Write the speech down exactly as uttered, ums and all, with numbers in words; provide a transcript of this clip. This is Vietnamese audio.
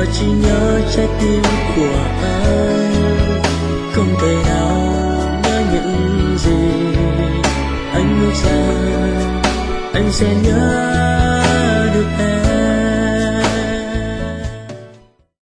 chỉ nhớ trái tim của anh, không thể nào nhớ những gì anh ước rằng anh sẽ nhớ.